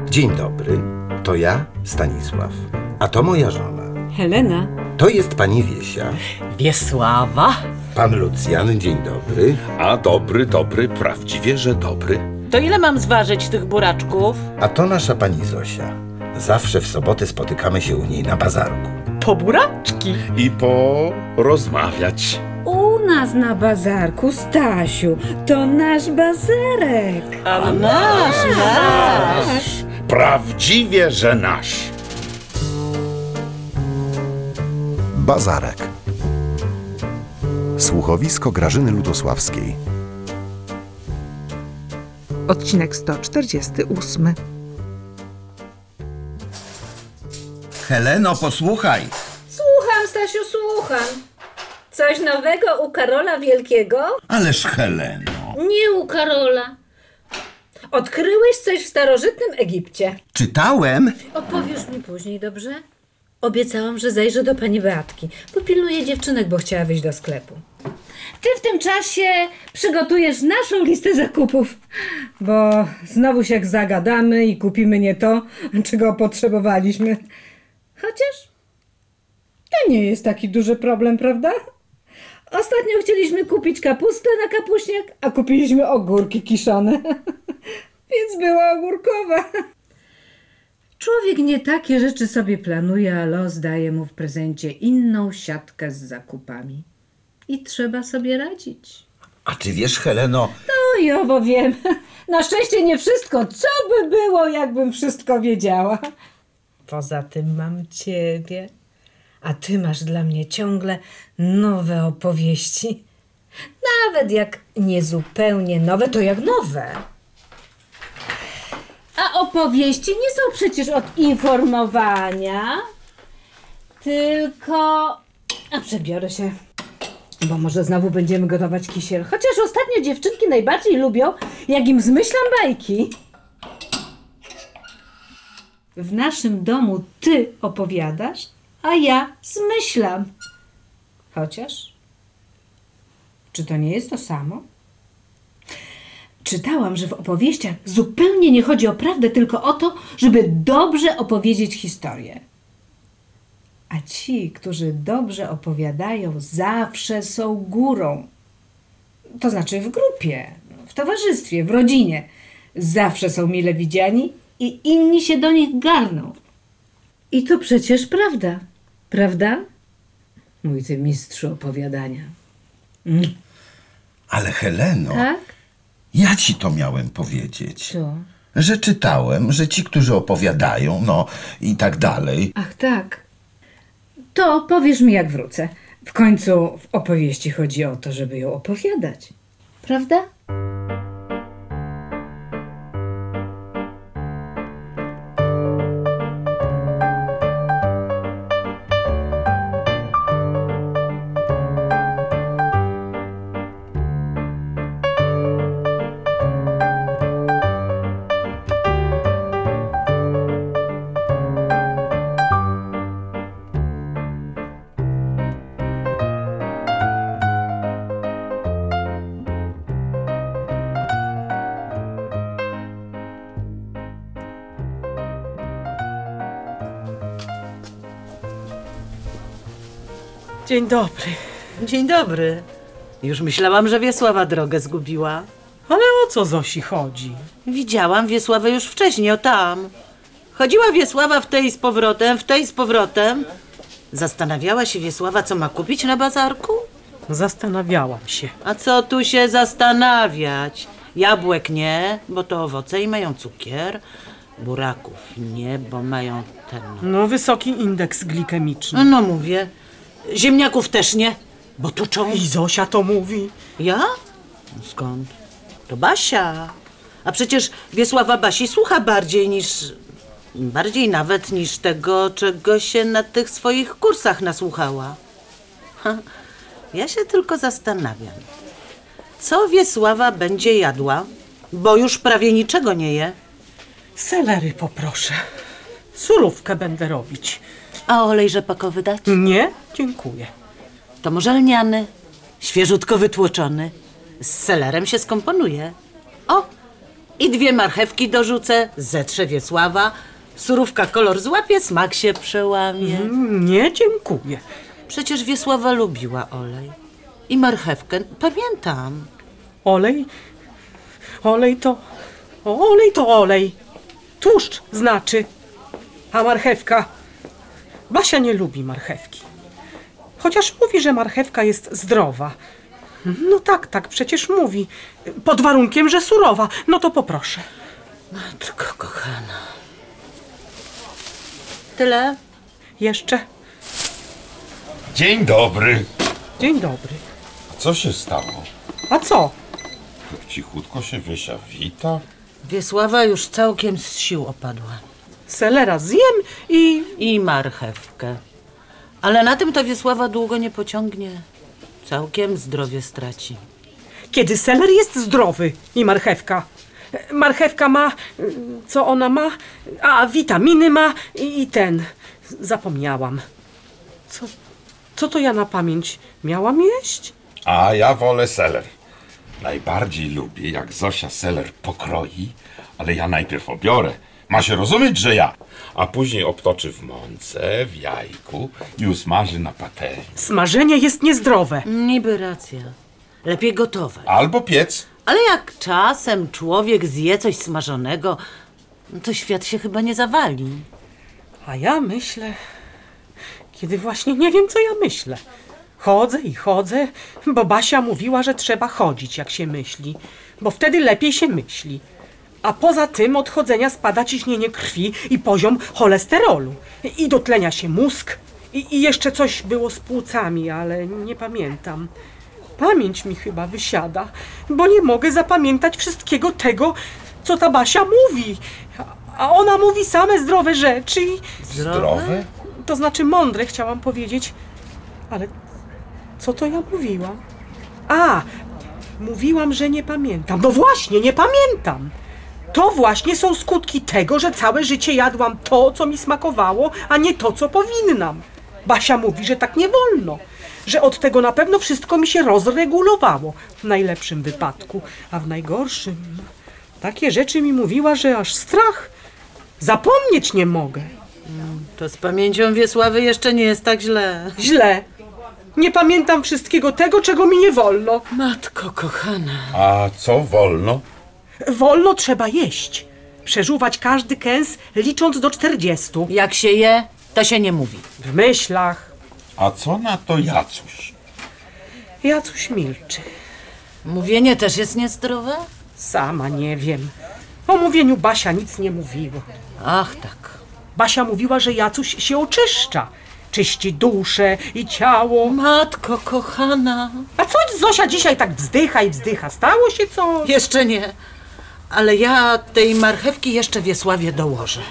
Dzień dobry, to ja, Stanisław, a to moja żona. Helena. To jest pani Wiesia. Wiesława. Pan Lucjan, dzień dobry. A dobry, prawdziwie, że dobry. To ile mam zważyć tych buraczków? A to nasza pani Zosia. Zawsze w soboty spotykamy się u niej na bazarku. Po buraczki. I porozmawiać. U nas na bazarku, Stasiu, to nasz bazarek. A nasz. Prawdziwie, że nasz. Bazarek. Słuchowisko Grażyny Lutosławskiej. Odcinek 148. Heleno, posłuchaj. Słucham, Stasiu, słucham. Coś nowego u Karola Wielkiego? Ależ Heleno. Nie u Karola. Odkryłeś coś w starożytnym Egipcie. Czytałem. Opowiesz mi później, dobrze? Obiecałam, że zajrzę do pani Beatki. Popilnuję dziewczynek, bo chciała wyjść do sklepu. Ty w tym czasie przygotujesz naszą listę zakupów. Bo znowu się zagadamy i kupimy nie to, czego potrzebowaliśmy. Chociaż to nie jest taki duży problem, prawda? Ostatnio chcieliśmy kupić kapustę na kapuśniak, a kupiliśmy ogórki kiszone. Więc była ogórkowa. Człowiek nie takie rzeczy sobie planuje, a los daje mu w prezencie inną siatkę z zakupami. I trzeba sobie radzić. A czy wiesz, Heleno... No i owo wiem. Na szczęście nie wszystko. Co by było, jakbym wszystko wiedziała? Poza tym mam ciebie. A ty masz dla mnie ciągle nowe opowieści. Nawet jak nie zupełnie nowe, to jak nowe. A opowieści nie są przecież od informowania, tylko... A przebiorę się, bo może znowu będziemy gotować kisiel. Chociaż ostatnio dziewczynki najbardziej lubią, jak im zmyślam bajki. W naszym domu ty opowiadasz, a ja zmyślam. Chociaż, czy to nie jest to samo? Czytałam, że w opowieściach zupełnie nie chodzi o prawdę, tylko o to, żeby dobrze opowiedzieć historię. A ci, którzy dobrze opowiadają, zawsze są górą. To znaczy w grupie, w towarzystwie, w rodzinie. Zawsze są mile widziani i inni się do nich garną. I to przecież prawda. Prawda? Mój ty mistrzu opowiadania. Ale Heleno... Tak? Ja ci to miałem powiedzieć. Co? Że czytałem, że ci, którzy opowiadają, no i tak dalej. Ach tak. To powiesz mi, jak wrócę. W końcu w opowieści chodzi o to, żeby ją opowiadać. Prawda? Dzień dobry. Dzień dobry. Już myślałam, że Wiesława drogę zgubiła. Ale o co Zosi chodzi? Widziałam Wiesławę już wcześniej, o tam. Chodziła Wiesława w tej z powrotem. Zastanawiała się Wiesława, co ma kupić na bazarku? Zastanawiałam się. A co tu się zastanawiać? Jabłek nie, bo to owoce i mają cukier. Buraków nie, bo mają ten... No, wysoki indeks glikemiczny. No mówię. Ziemniaków też nie, bo tuczą. I Zosia to mówi. Ja? Skąd? To Basia. A przecież Wiesława Basi słucha bardziej nawet niż tego, czego się na tych swoich kursach nasłuchała. Ja się tylko zastanawiam, co Wiesława będzie jadła, bo już prawie niczego nie je. Selery poproszę. Surówkę będę robić. A olej rzepakowy dać? Nie, dziękuję. To może lniany, świeżutko wytłoczony. Z selerem się skomponuje. O, I 2 marchewki dorzucę, zetrze Wiesława. Surówka kolor złapie, smak się przełamie. Nie, dziękuję. Przecież Wiesława lubiła olej. I marchewkę, pamiętam. Olej? Olej to... Olej to olej. Tłuszcz znaczy. A marchewka? Basia nie lubi marchewki. Chociaż mówi, że marchewka jest zdrowa. No tak, przecież mówi. Pod warunkiem, że surowa. No to poproszę. Matko kochana. Tyle? Jeszcze? Dzień dobry. Dzień dobry. Co się stało? A co? Tak cichutko się Wiesia wita? Wiesława już całkiem z sił opadła. Selera zjem i... I marchewkę. Ale na tym to Wiesława długo nie pociągnie. Całkiem zdrowie straci. Kiedy seler jest zdrowy i marchewka. Marchewka ma... Co ona ma? A, witaminy ma i ten... Zapomniałam. Co to ja na pamięć miałam jeść? A ja wolę seler. Najbardziej lubię, jak Zosia seler pokroi, ale ja najpierw obiorę. Ma się rozumieć, że ja. A później obtoczy w mące, w jajku i usmaży na patelni. Smażenie jest niezdrowe. Niby racja. Lepiej gotować. Albo piec. Ale jak czasem człowiek zje coś smażonego, to świat się chyba nie zawali. A ja myślę... Kiedy właśnie nie wiem, co ja myślę. Chodzę i chodzę, bo Basia mówiła, że trzeba chodzić, jak się myśli, bo wtedy lepiej się myśli. A poza tym od chodzenia spada ciśnienie krwi i poziom cholesterolu. I dotlenia się mózg. I jeszcze coś było z płucami, ale nie pamiętam. Pamięć mi chyba wysiada, bo nie mogę zapamiętać wszystkiego tego, co ta Basia mówi. A ona mówi same zdrowe rzeczy. Zdrowe? To znaczy mądre, chciałam powiedzieć. Ale co to ja mówiłam? A, mówiłam, że nie pamiętam. No właśnie, nie pamiętam. To właśnie są skutki tego, że całe życie jadłam to, co mi smakowało, a nie to, co powinnam. Basia mówi, że tak nie wolno. Że od tego na pewno wszystko mi się rozregulowało. W najlepszym wypadku, a w najgorszym... Takie rzeczy mi mówiła, że aż strach. Zapomnieć nie mogę. To z pamięcią Wiesławy jeszcze nie jest tak źle. Źle. Nie pamiętam wszystkiego tego, czego mi nie wolno. Matko kochana. A co wolno? Wolno trzeba jeść. Przeżuwać każdy kęs, licząc do 40. Jak się je, to się nie mówi. W myślach. A co na to Jacuś? Jacuś milczy. Mówienie też jest niezdrowe? Sama nie wiem. O mówieniu Basia nic nie mówiło. Ach tak. Basia mówiła, że Jacuś się oczyszcza. Czyści duszę i ciało. Matko kochana. A co Zosia dzisiaj tak wzdycha i wzdycha? Stało się coś? Jeszcze nie. Ale ja tej marchewki jeszcze Wiesławie dołożę.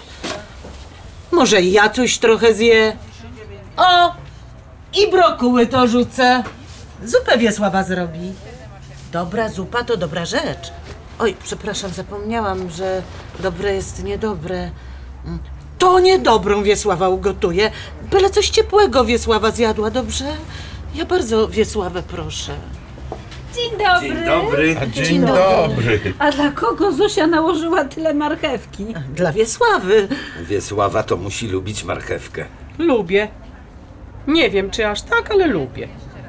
Może i Jacuś trochę zje. O! I brokuły to rzucę. Zupę Wiesława zrobi. Dobra zupa to dobra rzecz. Oj, przepraszam, zapomniałam, że dobre jest niedobre. To niedobrą Wiesława ugotuje. Byle coś ciepłego Wiesława zjadła, dobrze? Ja bardzo Wiesławę proszę. Dzień dobry. Dzień dobry. Dzień dobry. A dla kogo Zosia nałożyła tyle marchewki? Dla Wiesławy. Wiesława to musi lubić marchewkę. Lubię. Nie wiem, czy aż tak, ale lubię.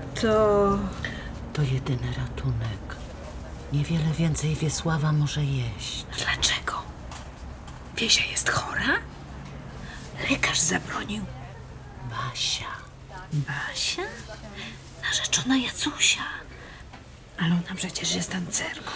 To jedyny ratunek. Niewiele więcej Wiesława może jeść. Dlaczego? Wiesia jest chora? Lekarz zabronił. Basia. Basia? Narzeczona Jacusia. Ale ona przecież jest tancerką.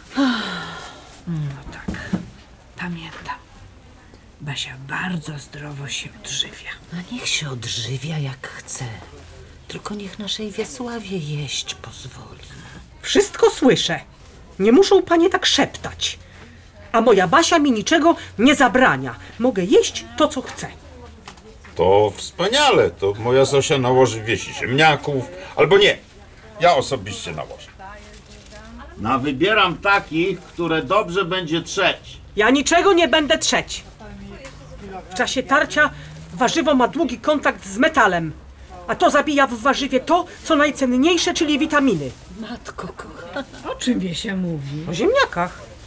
No tak, pamiętam. Basia bardzo zdrowo się odżywia. A niech się odżywia jak chce. Tylko niech naszej Wiesławie jeść pozwoli. Wszystko słyszę. Nie muszą panie tak szeptać. A moja Basia mi niczego nie zabrania. Mogę jeść to, co chcę. To wspaniale. To moja Zosia nałoży Wiesi ziemniaków. Albo nie. Ja osobiście nałożę. Wybieram takich, które dobrze będzie trzeć. Ja niczego nie będę trzeć. W czasie tarcia warzywo ma długi kontakt z metalem. A to zabija w warzywie to, co najcenniejsze, czyli witaminy. Matko kochana. O czym Wiesia mówi? O ziemniakach.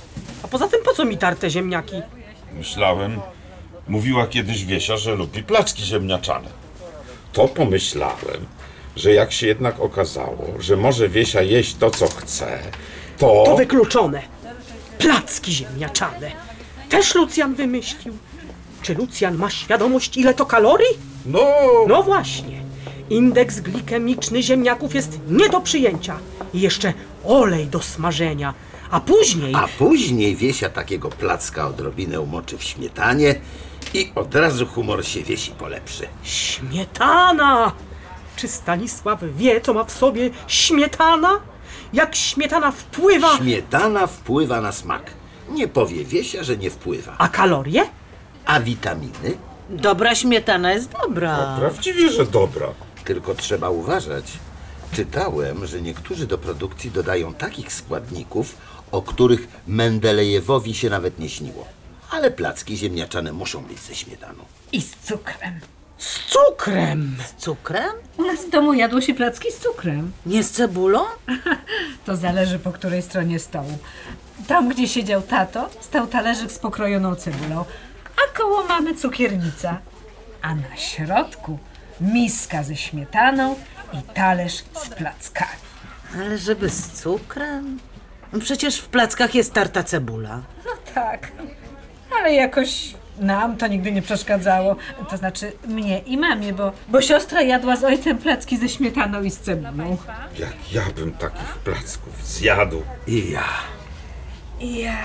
A poza tym po co mi tarte ziemniaki? Myślałem, mówiła kiedyś Wiesia, że lubi placki ziemniaczane. To pomyślałem, że jak się jednak okazało, że może Wiesia jeść to, co chce, To wykluczone. Placki ziemniaczane. Też Lucjan wymyślił. Czy Lucjan ma świadomość, ile to kalorii? No właśnie. Indeks glikemiczny ziemniaków jest nie do przyjęcia. I jeszcze olej do smażenia. A później Wiesia takiego placka odrobinę umoczy w śmietanie i od razu humor się Wiesi polepszy. śmietana! Czy Stanisław wie, co ma w sobie śmietana? Jak śmietana wpływa... Śmietana wpływa na smak. Nie powie Wiesia, że nie wpływa. A kalorie? A witaminy? Dobra śmietana jest dobra. prawdziwie, że dobra. Tylko trzeba uważać. Czytałem, że niektórzy do produkcji dodają takich składników, o których Mendelejewowi się nawet nie śniło. Ale placki ziemniaczane muszą być ze śmietaną. I z cukrem. Z cukrem! Z cukrem? U nas w domu jadło się placki z cukrem. Nie z cebulą? To zależy po której stronie stołu. Tam, gdzie siedział tato, stał talerzyk z pokrojoną cebulą, a koło mamy cukiernica. A na środku miska ze śmietaną i talerz z plackami. Ale żeby z cukrem? No przecież w plackach jest tarta cebula. No tak, ale jakoś nam to nigdy nie przeszkadzało. To znaczy mnie i mamie, bo siostra jadła z ojcem placki ze śmietaną i z cebulą. Jak ja bym takich placków zjadł. I ja. Ja.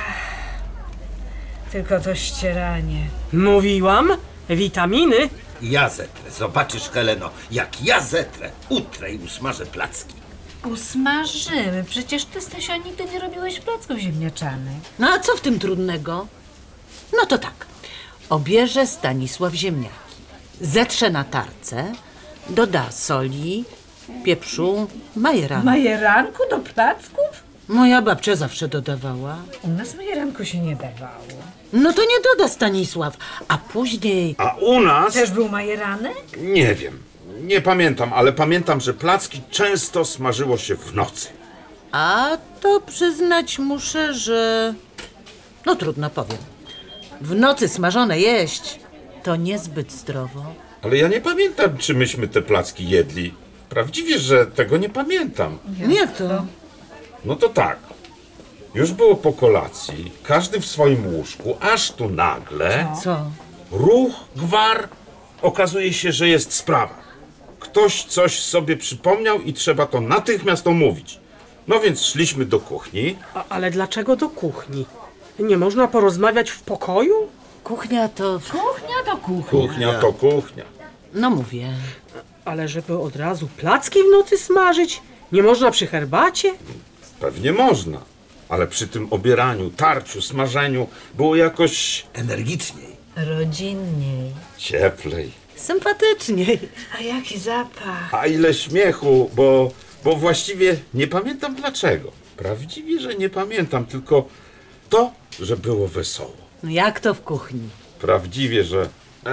Tylko to ścieranie. Mówiłam, witaminy. Ja zetrę. Zobaczysz, Heleno, jak ja zetrę. Utrę i usmażę placki. Usmażymy. Przecież ty, Stasia, nigdy nie robiłeś placków ziemniaczanych. No a co w tym trudnego? No to tak. Obierze Stanisław ziemniaki. Zetrze na tarce, doda soli, pieprzu, majeranku. Majeranku do placków? Moja babcia zawsze dodawała. U nas majeranku się nie dawało. No to nie doda Stanisław, a później... A u nas... Też był majeranek? Nie wiem. Nie pamiętam, ale pamiętam, że placki często smażyło się w nocy. A to przyznać muszę, że... No trudno powiem. W nocy smażone jeść to niezbyt zdrowo. Ale ja nie pamiętam, czy myśmy te placki jedli. Prawdziwie, że tego nie pamiętam. Nie to. No to tak. Już było po kolacji, każdy w swoim łóżku, aż tu nagle... Co? Ruch, gwar. Okazuje się, że jest sprawa. Ktoś coś sobie przypomniał i trzeba to natychmiast omówić. No więc szliśmy do kuchni. Ale dlaczego do kuchni? Nie można porozmawiać w pokoju? Kuchnia to... Kuchnia to kuchnia. Kuchnia to kuchnia. No mówię. Ale żeby od razu placki w nocy smażyć? Nie można przy herbacie? Pewnie można. Ale przy tym obieraniu, tarciu, smażeniu było jakoś Energiczniej. Rodzinniej. cieplej. Sympatyczniej. A jaki zapach. A ile śmiechu, bo właściwie nie pamiętam dlaczego. Prawdziwie, że nie pamiętam, tylko to, że było wesoło. No jak to w kuchni? Prawdziwie, że...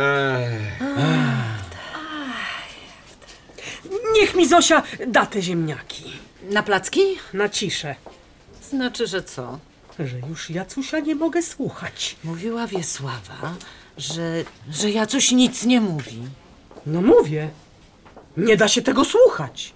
Niech mi Zosia da te ziemniaki. Na placki? Na ciszę. Znaczy, że co? Że już Jacusia nie mogę słuchać. Mówiła Wiesława, że Jacuś nic nie mówi. No mówię. Nie da się tego słuchać.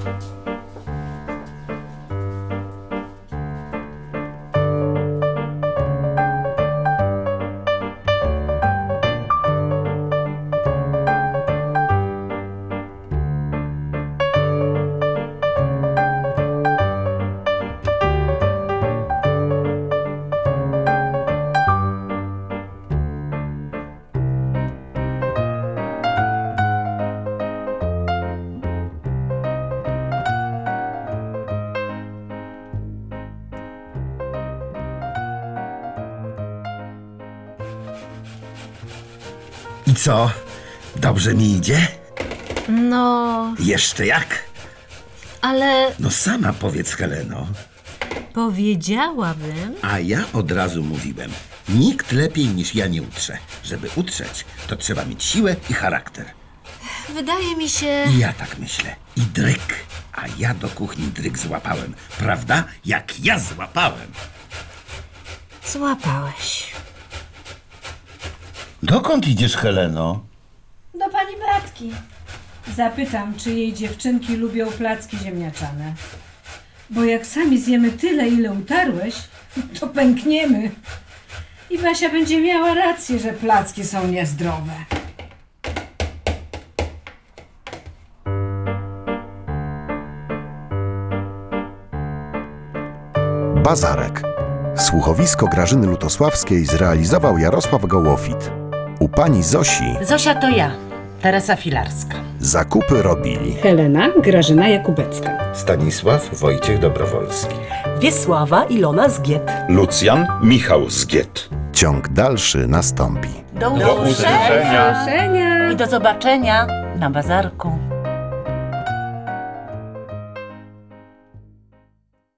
I co? Dobrze mi idzie? No, Jeszcze jak? ale No sama powiedz, Heleno. powiedziałabym... A ja od razu mówiłem. Nikt lepiej niż ja nie utrze. Żeby utrzeć, to trzeba mieć siłę i charakter. Wydaje mi się... I ja tak myślę. I dryk. A ja do kuchni dryk złapałem. Prawda? Jak ja złapałem. złapałeś. Dokąd idziesz, Heleno? Do pani Beatki. Zapytam, czy jej dziewczynki lubią placki ziemniaczane. Bo jak sami zjemy tyle, ile utarłeś, to pękniemy. I Basia będzie miała rację, że placki są niezdrowe. Bazarek. Słuchowisko Grażyny Lutosławskiej zrealizował Jarosław Gołofit. U pani Zosi Zosia to ja, Teresa Filarska. zakupy robili Helena Grażyna Jakubecka. Stanisław Wojciech Dobrowolski. Wiesława Ilona Zgiet. Lucjan Michał Zgiet. Ciąg dalszy nastąpi. Do usłyszenia. I do zobaczenia na bazarku.